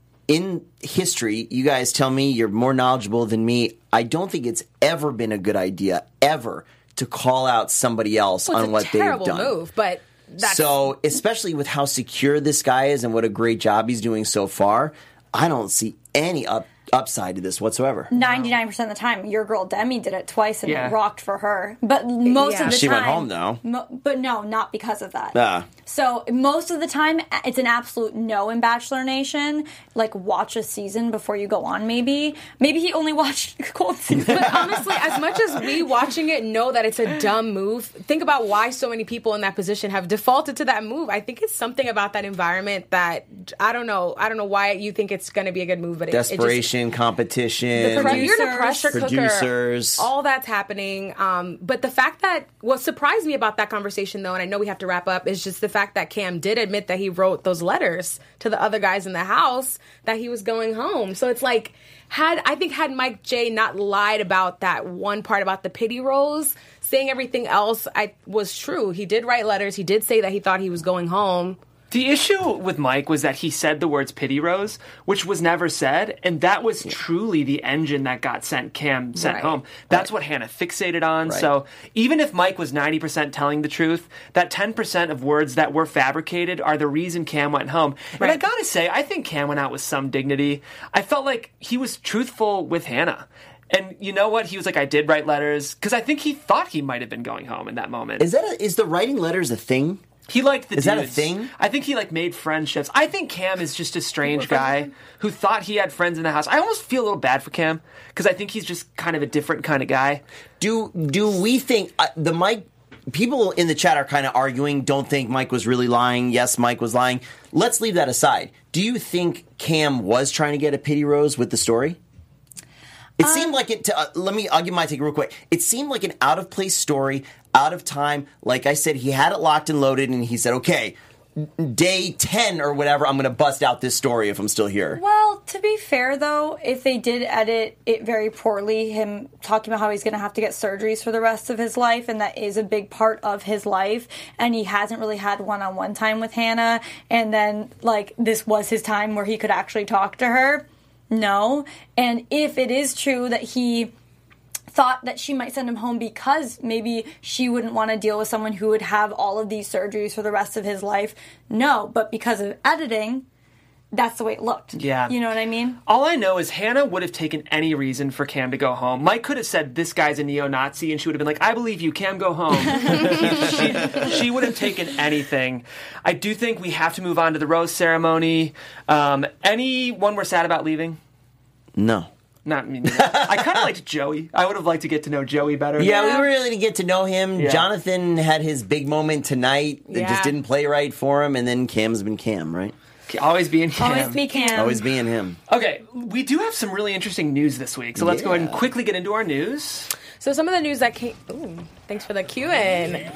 in history, you guys tell me, you're more knowledgeable than me, I don't think it's ever been a good idea, ever, to call out somebody else on what they've done. It's a terrible move, but... So, especially with how secure this guy is and what a great job he's doing so far, I don't see any upside to this whatsoever. 99% of the time, your girl Demi did it twice and it rocked for her. But most of the time... She went home, though. But no, not because of that. So most of the time, it's an absolute no in Bachelor Nation. Like, watch a season before you go on, maybe. Maybe he only watched Cold Season. But honestly, as much as we watching it know that it's a dumb move, think about why so many people in that position have defaulted to that move. I think it's something about that environment that, I don't know why you think it's going to be a good move. But desperation, competition. You're the pressure cooker. Producers. All that's happening. But the fact that, what surprised me about that conversation, though, and I know we have to wrap up, is just the fact that Cam did admit that he wrote those letters to the other guys in the house that he was going home. So it's like, had Mike J not lied about that one part about the pity rose, saying everything else was true. He did write letters. He did say that he thought he was going home. The issue with Mike was that he said the words pity rose, which was never said, and that was truly the engine that got Cam sent home. That's what Hannah fixated on. So even if Mike was 90% telling the truth, that 10% of words that were fabricated are the reason Cam went home. And I gotta say, I think Cam went out with some dignity. I felt like he was truthful with Hannah. And you know what? He was like, I did write letters, because I think he thought he might have been going home in that moment. Is the writing letters a thing? He liked the dudes. Is that a thing? I think he made friendships. I think Cam is just a strange guy who thought he had friends in the house. I almost feel a little bad for Cam because I think he's just kind of a different kind of guy. Do we think the Mike people in the chat are kind of arguing, don't think Mike was really lying. Yes, Mike was lying. Let's leave that aside. Do you think Cam was trying to get a pity rose with the story? It seemed like it. I'll give my take real quick. It seemed like an out of place story, out of time. Like I said, he had it locked and loaded, and he said, "Okay, day 10 or whatever, I'm going to bust out this story if I'm still here." Well, to be fair, though, if they did edit it very poorly, him talking about how he's going to have to get surgeries for the rest of his life, and that is a big part of his life, and he hasn't really had one-on-one time with Hannah, and then, like, this was his time where he could actually talk to her. No. And if it is true that he thought that she might send him home because maybe she wouldn't want to deal with someone who would have all of these surgeries for the rest of his life, no. But because of editing, that's the way it looked. Yeah. You know what I mean? All I know is Hannah would have taken any reason for Cam to go home. Mike could have said, this guy's a neo-Nazi, and she would have been like, I believe you, Cam, go home. she would have taken anything. I do think we have to move on to the rose ceremony. Anyone we're sad about leaving? No. Not me. I kind of liked Joey. I would have liked to get to know Joey better. Yeah, we really didn't get to know him. Yeah. Jonathan had his big moment tonight. It Yeah. just didn't play right for him, and then Cam's been Cam, right? Always being Cam. Always be Cam. Always being him. Okay, we do have some really interesting news this week, so let's go ahead and quickly get into our news. So some of the news that came... Ooh, thanks for the cue-in.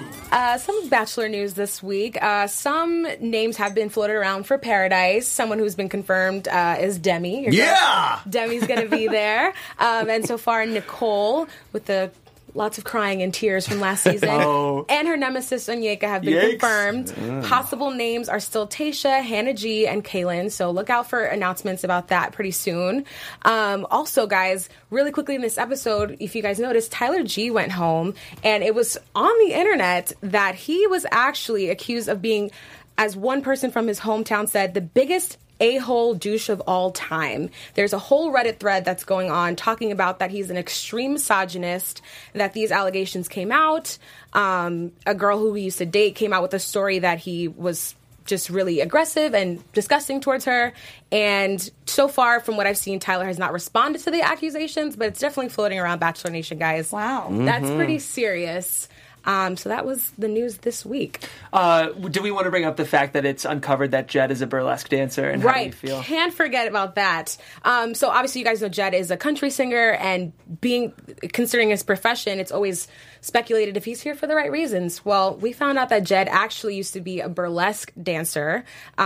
Some Bachelor news this week. Some names have been floated around for Paradise. Someone who's been confirmed is Demi. Your girl. Demi's going to be there. And so far, Nicole with the... lots of crying and tears from last season. And her nemesis, Onyeka, have been confirmed. Possible names are still Tayshia, Hannah G, and Kaylin. So look out for announcements about that pretty soon. Also, guys, really quickly in this episode, if you guys noticed, Tyler G went home. And it was on the internet that he was actually accused of being, as one person from his hometown said, the biggest a-hole douche of all time. There's a whole Reddit thread that's going on talking about that he's an extreme misogynist, that these allegations came out. A girl who he used to date came out with a story that he was just really aggressive and disgusting towards her. And so far, from what I've seen, Tyler has not responded to the accusations, but it's definitely floating around Bachelor Nation, guys. Wow. That's pretty serious. So that was the news this week. Do we want to bring up the fact that it's uncovered that Jed is a burlesque dancer? And how do you feel? Can't forget about that. So obviously you guys know Jed is a country singer, and considering his profession, it's always speculated if he's here for the right reasons. Well, we found out that Jed actually used to be a burlesque dancer.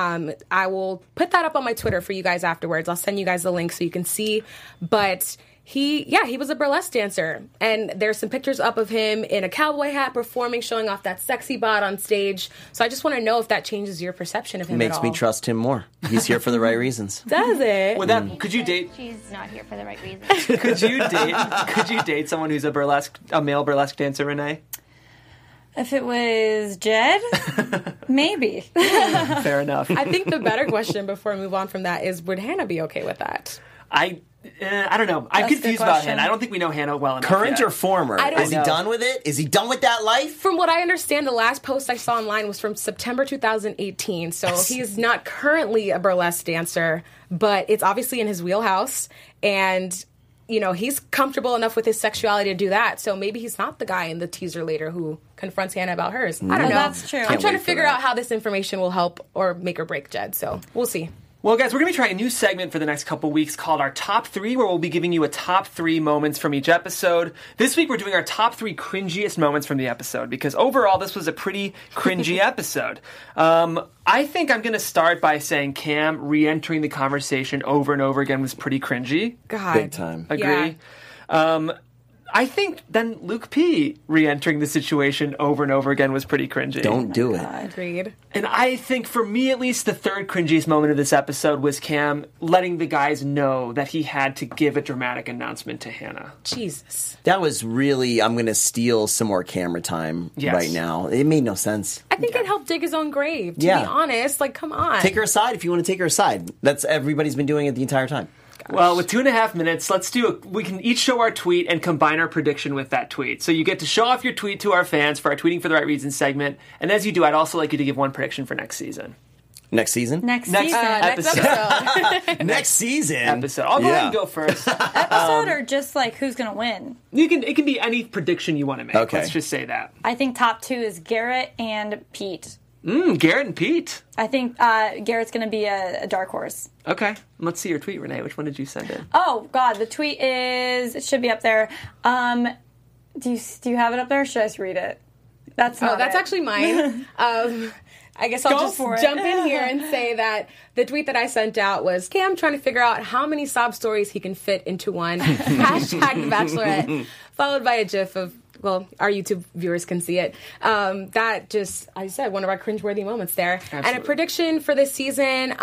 I will put that up on my Twitter for you guys afterwards. I'll send you guys the link so you can see. But he was a burlesque dancer, and there's some pictures up of him in a cowboy hat performing, showing off that sexy bod on stage. So I just want to know if that changes your perception of him Makes at all. me trust him more. He's here for the right reasons. Does it? Could you date? She's not here for the right reasons. Could you date someone who's a male burlesque dancer, Renee? If it was Jed, maybe. Fair enough. I think the better question before we move on from that is, would Hannah be okay with that? I don't know. I'm That's a good confused about question. Hannah. I don't think we know Hannah well enough. Current yet. or former? I don't Is he know. done with it? Is he done with that life? From what I understand, the last post I saw online was from September 2018. So he is not currently a burlesque dancer, but it's obviously in his wheelhouse. And, he's comfortable enough with his sexuality to do that. So maybe he's not the guy in the teaser later who confronts Hannah about hers. I don't know. That's true. I'm Can't trying wait to for figure that. out how this information will help or make or break Jed. So we'll see. Well, guys, we're going to be trying a new segment for the next couple weeks called our Top 3, where we'll be giving you a top 3 moments from each episode. This week, we're doing our top 3 cringiest moments from the episode, because overall, this was a pretty cringy episode. I think I'm going to start by saying Cam re-entering the conversation over and over again was pretty cringy. God. Big time. Agree? I think then Luke P re-entering the situation over and over again was pretty cringy. Don't do it. Agreed. And I think, for me at least, the third cringiest moment of this episode was Cam letting the guys know that he had to give a dramatic announcement to Hannah. Jesus. That was really, I'm going to steal some more camera time Yes. right now. It made no sense. I think it helped dig his own grave, to be Yeah. honest. Like, come on. Take her aside if you want to take her aside. That's everybody's been doing it the entire time. Well, with 2.5 minutes, we can each show our tweet and combine our prediction with that tweet. So you get to show off your tweet to our fans for our Tweeting for the Right Reasons segment. And as you do, I'd also like you to give one prediction for next season. Next season? Next Next season. Next episode. Next season. episode. I'll go ahead and go first. Episode or just like who's going to win? It can be any prediction you want to make. Okay. Let's just say that. I think top 2 is Garrett and Pete. Garrett and Pete. I think Garrett's going to be a dark horse. Okay. Let's see your tweet, Renee. Which one did you send in? Oh, God. The tweet it should be up there. Do you have it up there or should I just read it? That's actually mine. I guess I'll just jump in here and say that the tweet that I sent out was Cam trying to figure out how many sob stories he can fit into one. Hashtag Bachelorette. Followed by a gif of, well, our YouTube viewers can see it. That just, I said, one of our cringeworthy moments there. Absolutely. And a prediction for this season,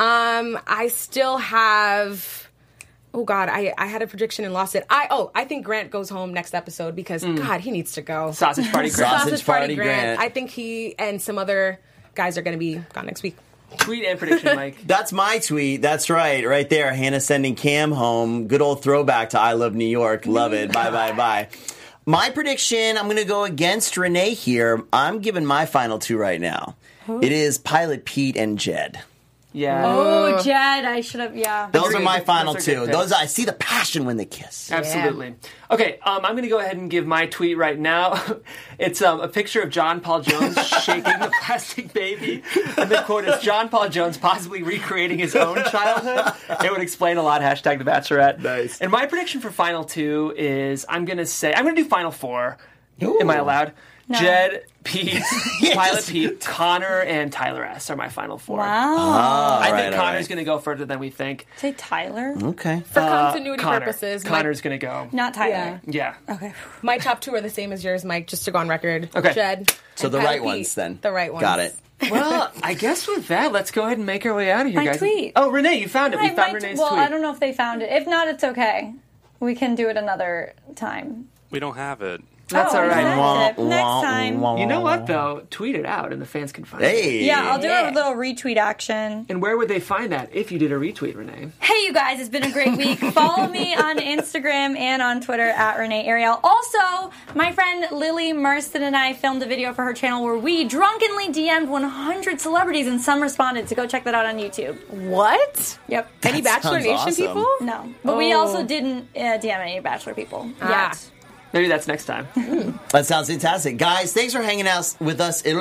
I still have... Oh, God, I had a prediction and lost it. I think Grant goes home next episode because, God, he needs to go. Sausage Party Grant. Sausage Party Grant. I think he and some other guys are going to be gone next week. Tweet and prediction, Mike. That's my tweet. That's right there. Hannah sending Cam home. Good old throwback to I Love New York. Love it. Bye. My prediction, I'm going to go against Renee here. I'm giving my final 2 right now. It is Pilot Pete and Jed. Yeah. Oh, Jed, I should have, yeah. Those Agreed. are my final Those are good 2. picks. Those I see the passion when they kiss. Absolutely. Okay, I'm going to go ahead and give my tweet right now. It's a picture of John Paul Jones shaking the plastic baby. And the quote is, John Paul Jones possibly recreating his own childhood. It would explain a lot, hashtag The Bachelorette. Nice. And my prediction for Final 2 is, I'm going to do Final 4. Ooh. Am I allowed? No. Jed, Pete, Yes. Pilot Pete, Connor, and Tyler S. are my Final 4. Wow. I think Connor's going to go further than we think. Say Tyler. Okay. For continuity Connor. purposes, Connor's going to go. Not Tyler. Yeah. Okay. my top 2 are the same as yours, Mike, just to go on record. Okay. Jed. So and the Pilot right Pete. ones then. The right ones. Got it. Well, I guess with that, let's go ahead and make our way out of here, My guys. tweet. Oh, Renee, you found it. We found Renee's tweet. I don't know if they found it. If not, it's okay. We can do it another time. We don't have it. That's all right. Next time. You know what, though? Tweet it out, and the fans can find it. Hey. Yeah, I'll do a little retweet action. And where would they find that if you did a retweet, Renee? Hey, you guys, it's been a great week. Follow me on Instagram and on Twitter at Renee Ariel. Also, my friend Lily Marston and I filmed a video for her channel where we drunkenly DM'd 100 celebrities and some responded, so go check that out on YouTube. What? Yep. Any Bachelor sounds Nation awesome. people? No. But we also didn't DM any Bachelor people yet. Maybe that's next time. That sounds fantastic. Guys, thanks for hanging out with us. Here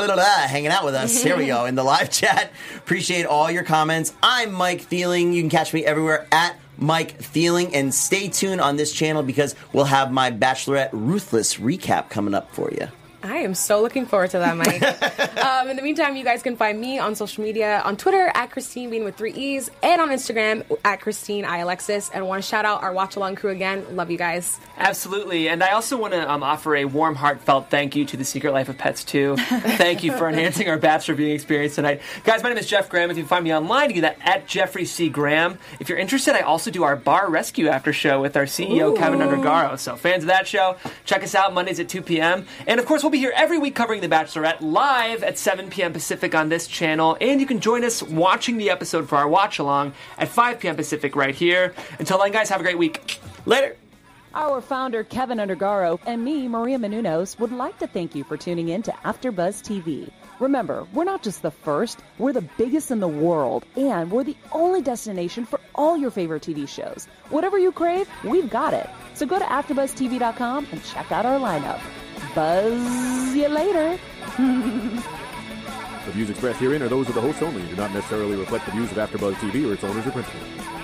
we go in the live chat. Appreciate all your comments. I'm Mike Thieling. You can catch me everywhere at Mike Thieling. And stay tuned on this channel because we'll have my Bachelorette Ruthless recap coming up for you. I am so looking forward to that, Mike. In the meantime, you guys can find me on social media, on Twitter at Christine Bean with 3 E's, and on Instagram at Christine I. Alexis. And I want to shout out our Watch Along crew again. Love you guys. Absolutely. And I also want to offer a warm, heartfelt thank you to The Secret Life of Pets 2. Thank you for enhancing our Bachelor viewing experience tonight. Guys, my name is Jeff Graham. If you can find me online, you can do that at Jeffrey C. Graham. If you're interested, I also do our Bar Rescue after show with our CEO, Kevin Undergaro. So fans of that show, check us out Mondays at 2 p.m. And of course, we'll be here every week covering The Bachelorette live at 7 p.m. Pacific on this channel. And you can join us watching the episode for our watch along at 5 p.m. Pacific right here. Until then, guys, have a great week. Later. Our founder, Kevin Undergaro, and me, Maria Menounos, would like to thank you for tuning in to AfterBuzz TV. Remember, we're not just the first, we're the biggest in the world, and we're the only destination for all your favorite TV shows. Whatever you crave, we've got it. So go to AfterBuzzTV.com and check out our lineup. Buzz you later. The views expressed herein are those of the hosts only and do not necessarily reflect the views of AfterBuzz TV or its owners or principals.